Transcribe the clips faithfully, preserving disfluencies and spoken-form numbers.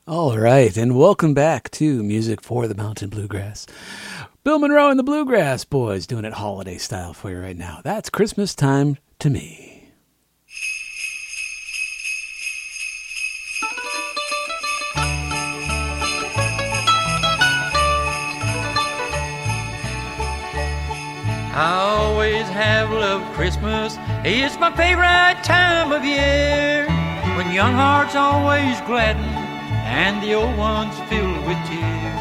All right, and welcome back to Music for the Mountain Bluegrass. Bill Monroe and the Bluegrass Boys doing it holiday style for you right now. That's Christmas Time to Me. I always have loved Christmas. It's my favorite time of year, when young hearts always gladden and the old ones filled with tears.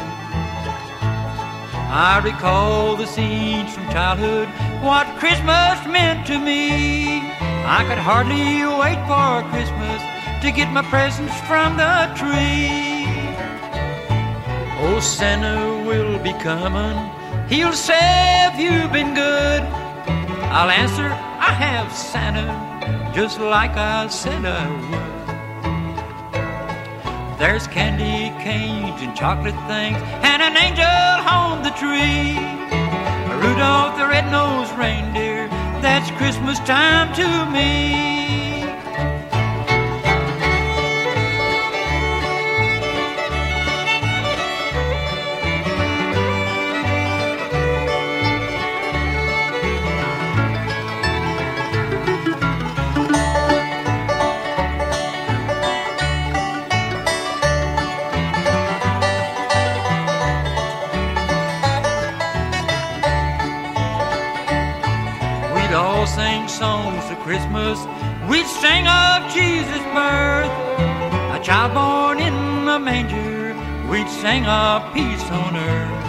I recall the scenes from childhood, what Christmas meant to me. I could hardly wait for Christmas to get my presents from the tree. Oh, Santa will be coming, he'll say, have you been good? I'll answer, I have, Santa, just like I said I would. There's candy canes and chocolate things and an angel on the tree. Rudolph the red-nosed reindeer, that's Christmas time to me. Sing songs of Christmas, we'd sing of Jesus' birth. A child born in a manger, we'd sing of peace on earth.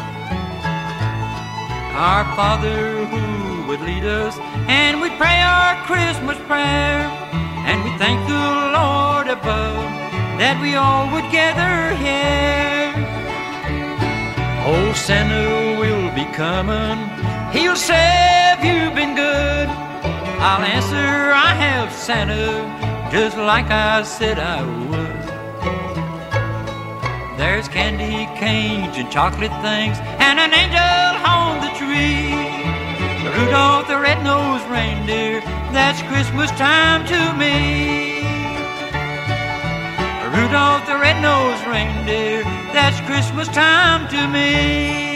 Our Father who would lead us, and we'd pray our Christmas prayer, and we'd thank the Lord above that we all would gather here. Oh, Santa will be coming, he'll say, have you been good? I'll answer, I have, Santa, just like I said I would. There's candy canes and chocolate things and an angel on the tree. Rudolph the red-nosed reindeer, that's Christmas time to me. Rudolph the red-nosed reindeer, that's Christmas time to me.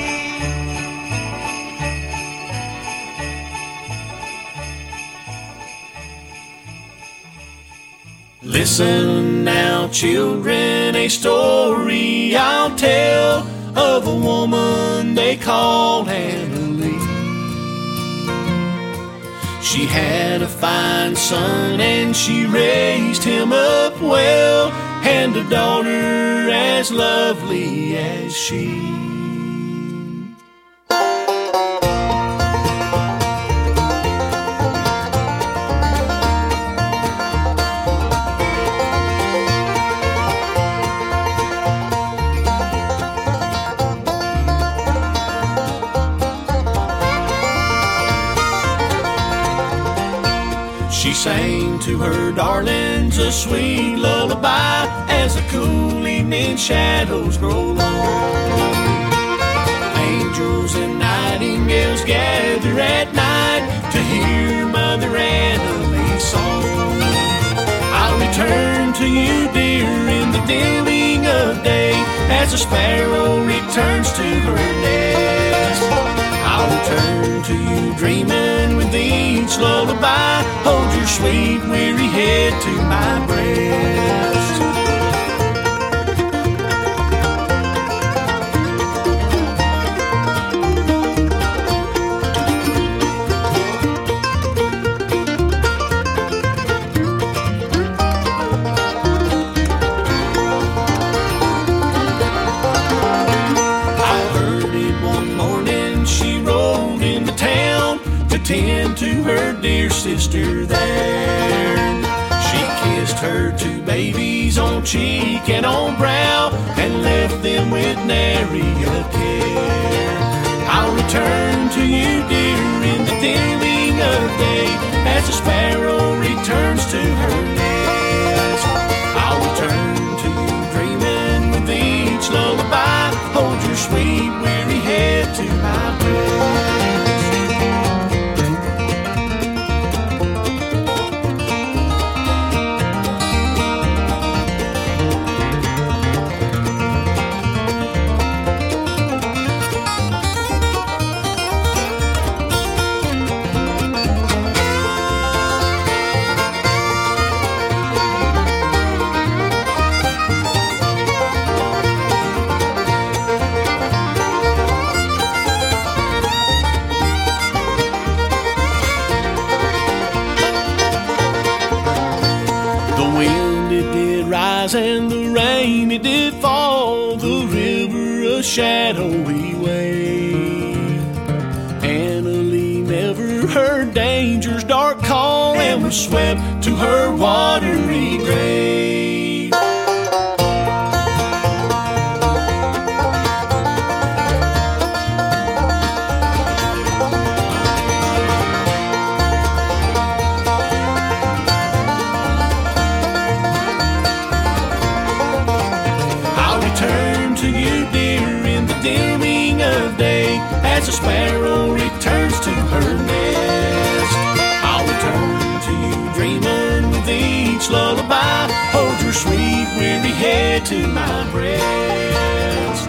Listen now, children, a story I'll tell of a woman they called Anna Lee. She had a fine son and she raised him up well, and a daughter as lovely as she. She sang to her darlings a sweet lullaby as the cool evening shadows grow long. Angels and nightingales gather at night to hear Mother Anna Lee's song. I'll return to you, dear, in the dealing of day, as a sparrow returns to her nest. I'll return to you dreaming with each lullaby. Hold your sweet weary head to my breast. Tend to her dear sister there. She kissed her two babies on cheek and on brow, and left them with nary a care. I'll return to you, dear, in the dealing of day, as a sparrow returns to her nest. I'll return to you dreaming with each lullaby. Hold your sweet weary head to my breast. the rain it did fall, the river a shadowy wave. Annalie never heard danger's dark call and was swept to her watery grave. As a sparrow returns to her nest, I'll return to you dreaming with each lullaby. Hold your sweet weary head to my breast.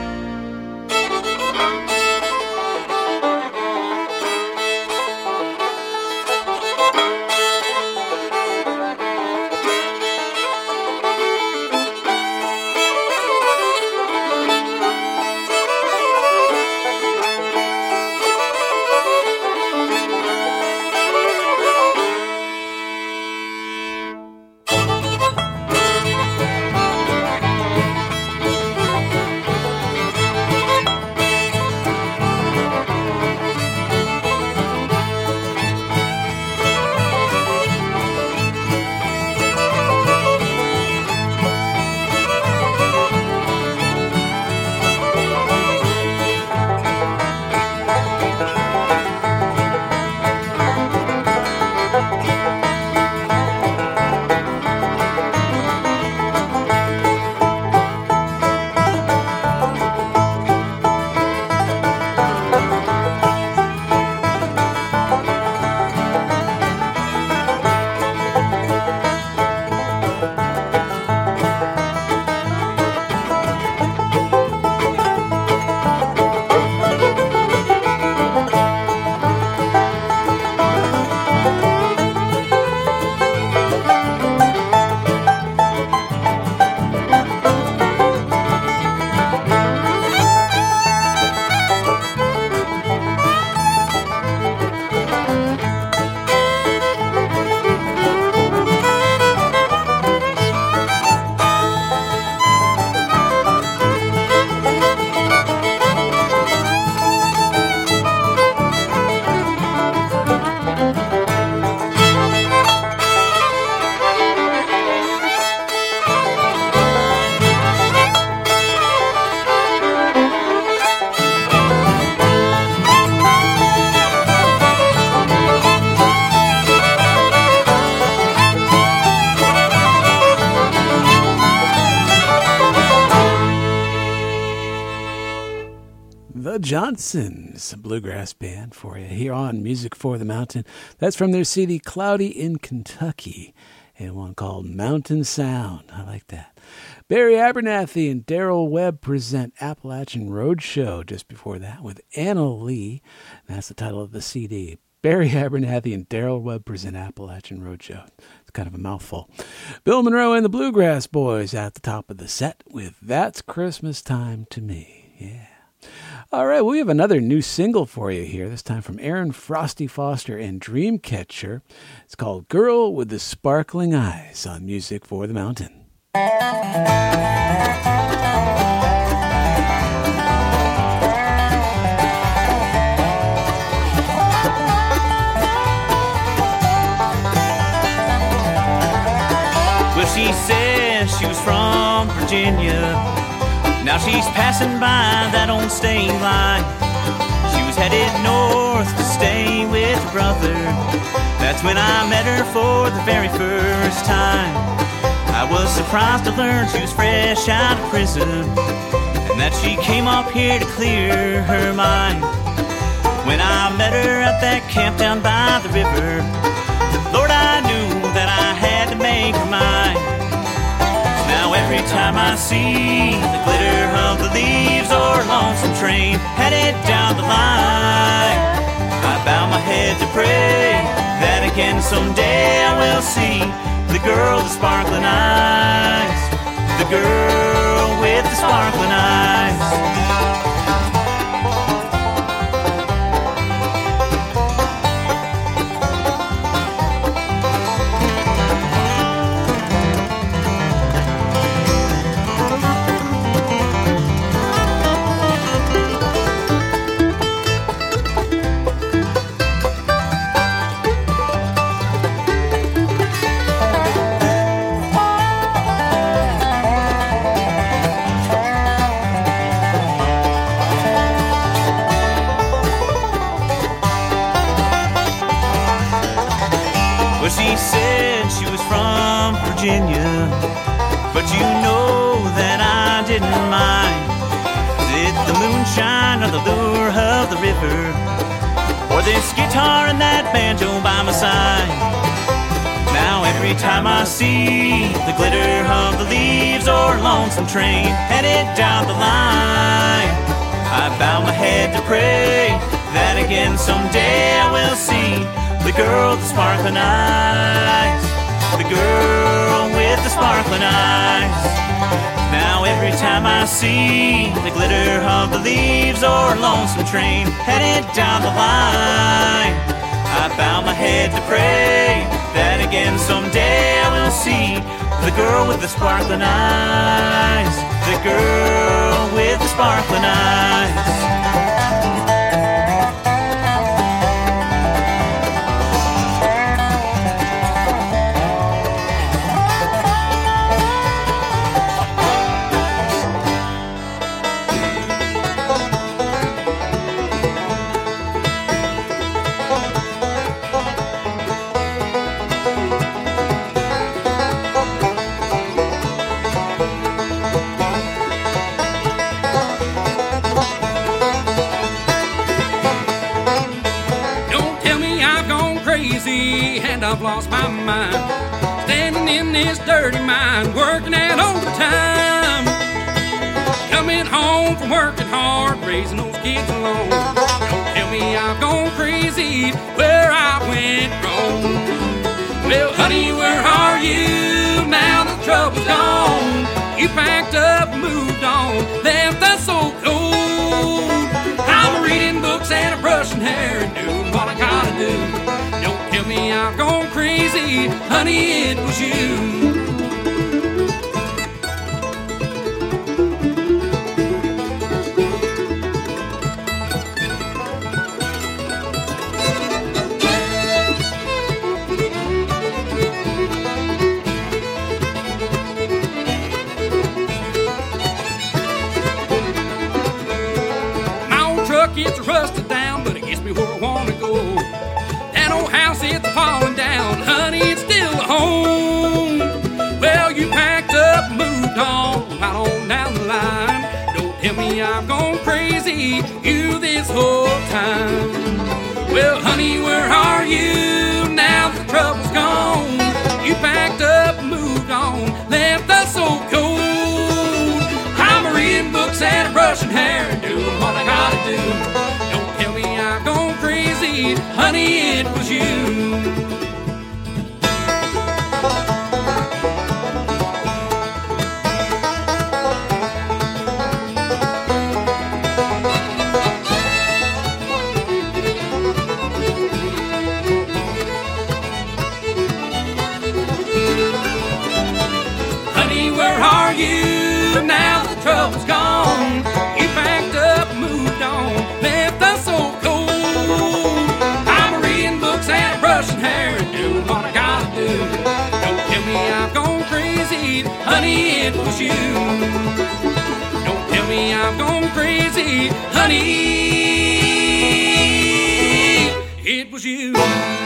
Johnsons, a bluegrass band for you here on Music for the Mountain. That's from their C D Cloudy in Kentucky, and one called Mountain Sound. I like that. Barry Abernathy and Daryl Webb present Appalachian Roadshow just before that with Annalie. That's the title of the C D. Barry Abernathy and Daryl Webb present Appalachian Roadshow. It's kind of a mouthful. Bill Monroe and the Bluegrass Boys at the top of the set with That's Christmas Time to Me. Yeah. All right, well, we have another new single for you here, this time from Aaron Frosty Foster and Dreamcatcher. It's called Girl with the Sparkling Eyes on Music for the Mountain. Well, she says she was from Virginia. Now she's passing by that old state line. She was headed north to stay with her brother. That's when I met her for the very first time. I was surprised to learn she was fresh out of prison, and that she came up here to clear her mind. When I met her at that camp down by the river, Lord, I knew that I had to make her mine. Now every time I see the glitter of the leaves or a lonesome train headed down the line, I bow my head to pray that again someday I will see the girl with the sparkling eyes, the girl with the sparkling eyes. her, or this guitar and that banjo by my side. Now every time I see the glitter of the leaves or a lonesome train headed down the line, I bow my head to pray that again someday I will see the girl with the sparkling eyes, the girl with the sparkling eyes. Now every time I see the glitter of the leaves or a lonesome train headed down the line, I bow my head to pray that again someday I will see the girl with the sparkling eyes, the girl with the sparkling eyes. I've lost my mind, standing in this dirty mine, working at overtime, coming home from working hard, raising those kids alone. Don't tell me I've gone crazy, where I went wrong. Well, honey, where are you now the trouble's gone? You packed up, moved on, left us so cold. I'm reading books and I'm brushing hair and doing what I gotta do. Tell me I've gone crazy, honey, it was you. My old truck, it's rusted down, but it gets me where I want to go. Old house, it's falling down, honey, it's still a home. Well, you packed up, moved on, right on down the line. Don't tell me I've gone crazy, you this whole time. Well, honey, where are you now the trouble's gone? You packed up, moved on, left us so cold. I'm reading books and brushing hair and doing what I gotta do. Honey, it was you. Honey, where are you now the trouble's gone? You packed up, moved on, left us so cold. Brushing hair and doing what I gotta do. Don't tell me I've gone crazy, honey, it was you. Don't tell me I've gone crazy, honey, it was you.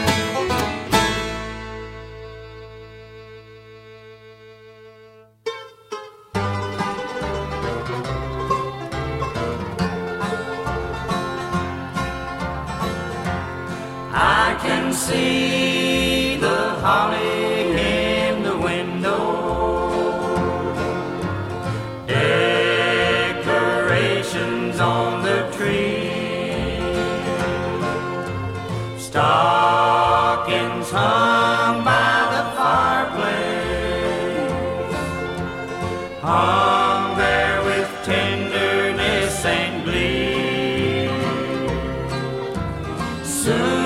I can see the holly in the window, decorations on the tree, stockings hung by the fireplace, hung there with tenderness and glee. Soon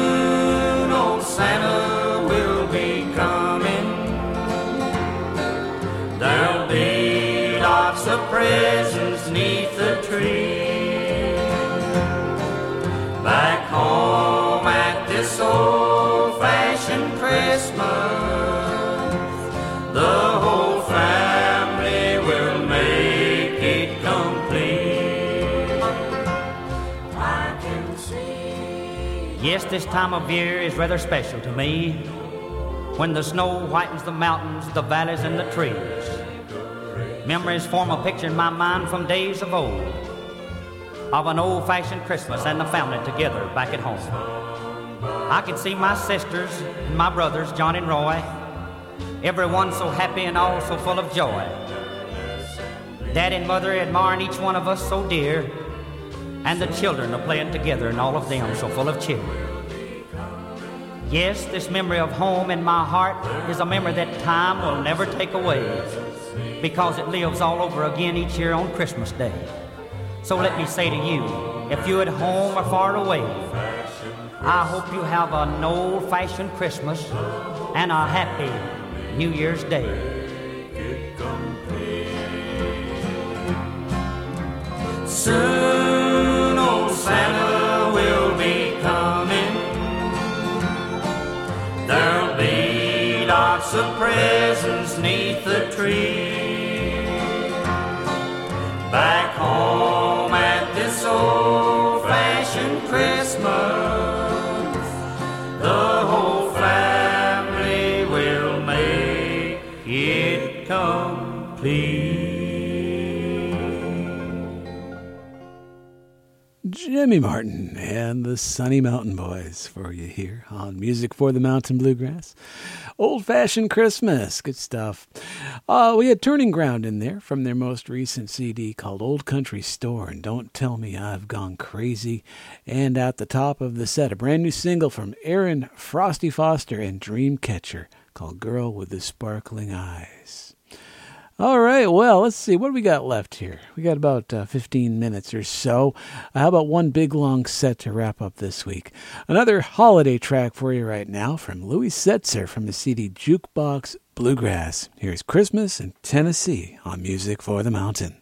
Santa will be coming. There'll be lots of presents neath the tree. Back home at this old-fashioned Christmas, the whole family will make it complete. I can see. Yes, this time of year is rather special to me, when the snow whitens the mountains, the valleys, and the trees. Memories form a picture in my mind from days of old, of an old-fashioned Christmas and the family together back at home. I can see my sisters and my brothers, John and Roy, everyone so happy and all so full of joy. Dad and Mother admiring each one of us so dear, and the children are playing together and all of them so full of cheer. Yes, this memory of home in my heart is a memory that time will never take away, because it lives all over again each year on Christmas Day. So let me say to you, if you're at home or far away, I hope you have an old-fashioned Christmas and a happy New Year's Day. Soon old Santa will be coming. There'll be lots of presents 'neath the tree. Back home at this old-fashioned Christmas, the whole family will make it complete. Jimmy Martin and the Sunny Mountain Boys for you here on Music for the Mountain Bluegrass. Old-fashioned Christmas. Good stuff. Uh, we had Turning Ground in there from their most recent C D called Old Country Store and Don't Tell Me I've Gone Crazy. And at the top of the set, a brand new single from Aaron Frosty Foster and Dreamcatcher called Girl with the Sparkling Eyes. All right, well, let's see. What do we got left here? We got about uh, fifteen minutes or so. Uh, how about one big, long set to wrap up this week? Another holiday track for you right now from Louis Setzer from the C D Jukebox Bluegrass. Here's Christmas in Tennessee on Music for the Mountain.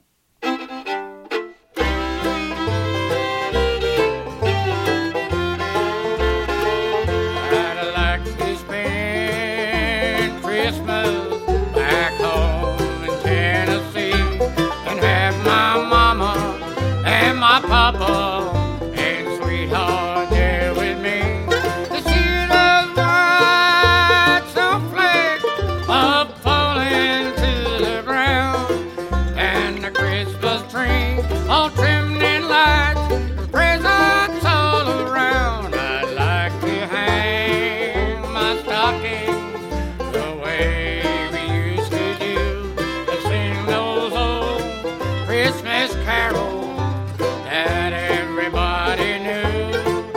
I'd like to spend Christmas back home in Tennessee and have my mama and my papa and sweetheart there with me. The shooter's white snowflake up falling to the ground, and the Christmas tree all trimmed in lights with presents all around. I'd like to hang my stockings the way we used to do and sing those old Christmas carols that everybody knew.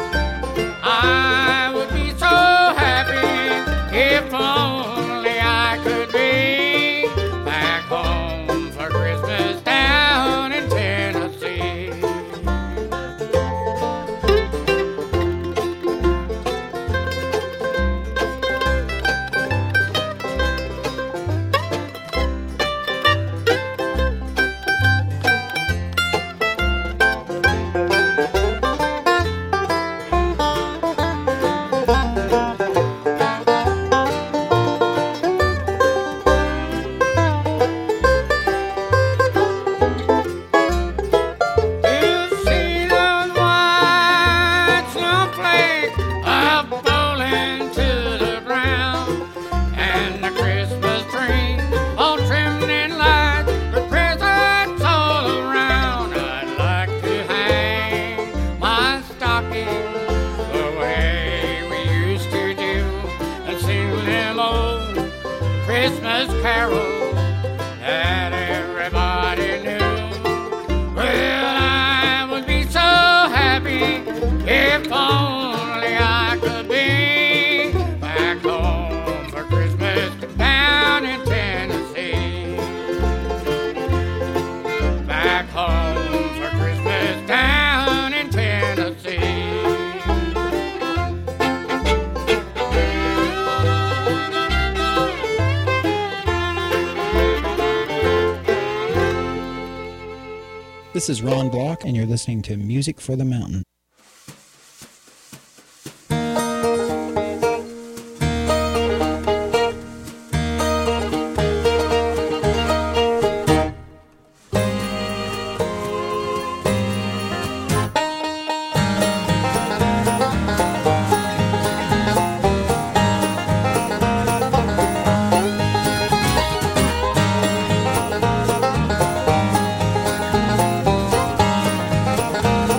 I would be so happy if only I could be back home for Christmas down in Tennessee. You see those white snowflakes up falling to the ground, and the Christmas tree all trimmed in lights with presents all around. I'd like to hang my stocking the way we used to do and sing them old Christmas carols that everybody knew. Well, I would be so happy if only I could be back home for Christmas down in Tennessee. Back home for Christmas down in Tennessee. This is Ron Block, and you're listening to Music for the Mountain. Thank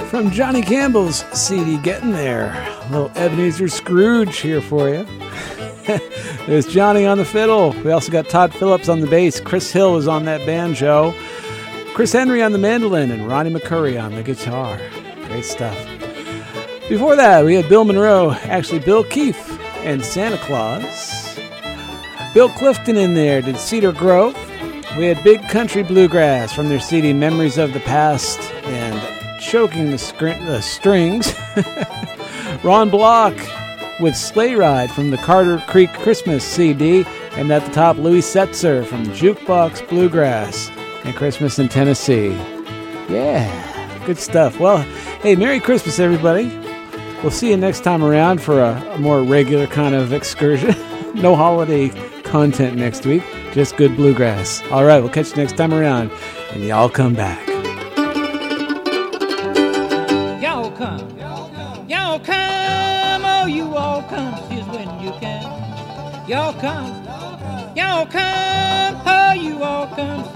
From Johnny Campbell's C D, Getting There. A little Ebenezer Scrooge here for you. There's Johnny on the fiddle. We also got Todd Phillips on the bass. Chris Hill is on that banjo. Chris Henry on the mandolin and Ronnie McCurry on the guitar. Great stuff. Before that, we had Bill Monroe, actually Bill Keefe and Santa Claus. Bill Clifton in there did Cedar Grove. We had Big Country Bluegrass from their C D Memories of the Past and Choking the, scr- the Strings. Ron Block with Sleigh Ride from the Carter Creek Christmas C D. And at the top, Louis Setzer from Jukebox Bluegrass and Christmas in Tennessee. Yeah, good stuff. Well, hey, Merry Christmas, everybody. We'll see you next time around for a, a more regular kind of excursion. No holiday content next week, just good bluegrass. All right, we'll catch you next time around, and y'all come back. Y'all come. Y'all come. Oh, you all come. Here's when you can. Y'all come. Y'all come. Oh, you all come.